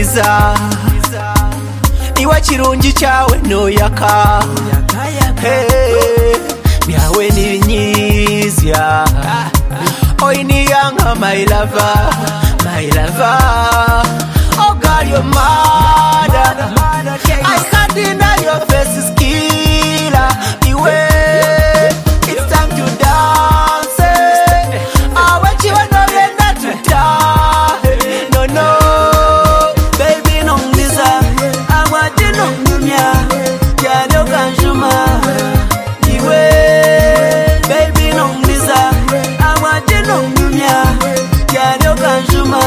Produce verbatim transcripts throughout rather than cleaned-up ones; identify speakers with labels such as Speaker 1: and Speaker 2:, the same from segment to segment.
Speaker 1: nongiza iwa chirungi chawe noyaka hey, byawe nibinyizya oini yanga my lover, my lover. Oh girl, you're mad. I can't deny your face is killer. Iwe, it's time to dance. I want you to know you're not to die. No, no, baby, no lisa. I want you to know me. Girl, you can show me. Iwe, baby, no lisa. I want you to know me. Girl, you can show me.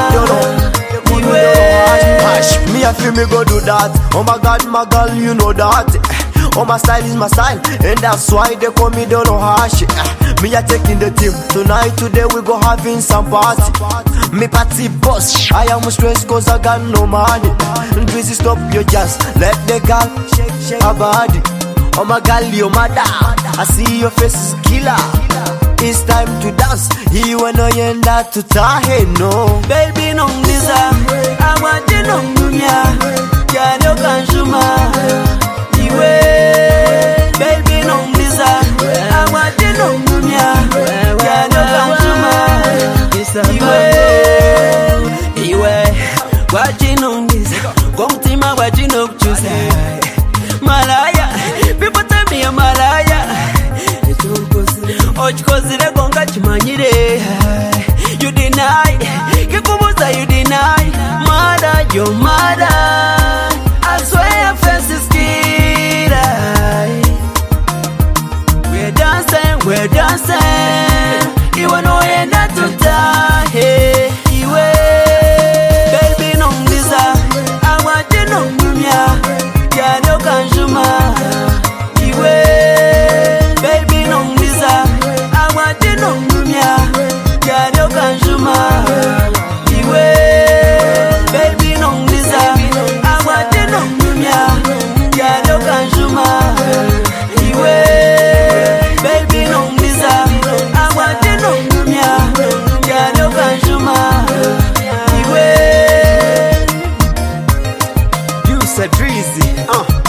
Speaker 2: Me I feel me go do that. Oh my God, my girl, you know that. Oh my style is my style, and that's why they call me Dono Hash. Me I taking the team tonight. Today we go having some party. Me party boss. I am stressed cause I got no money. Please stop your jazz. Let the girl shake shake her body. Oh my girl, you mad. I see your face is killer. It's time to dance. You wanna end that to tie, no.
Speaker 1: Baby, no lisa. I want you to know me. Girl, you can show me. Iwe, baby, no lisa. I want you to know me. Girl, you can show me. Iwe, Iwe, what you know lisa. Come to my what you know choose. Malaya, people tell me I'm Malaya. Ochikozire gonga chimanyire. You deny, kikubuza you deny. Mother, you're mother. I swear your face is killer. We're dancing, we're dancing. You know you're not to die. Iwe, baby, no lisa. I want you to know me. Girl, you can show me. Iwe, baby, no lisa. I want you to know me. Girl, you can show me. Iwe, baby, no lisa. I want you to know me. Girl, you can show me. Iwe, baby, no lisa. I want you to know me. Girl, you can show me. Iwe,
Speaker 2: You said Dreezy. Uh.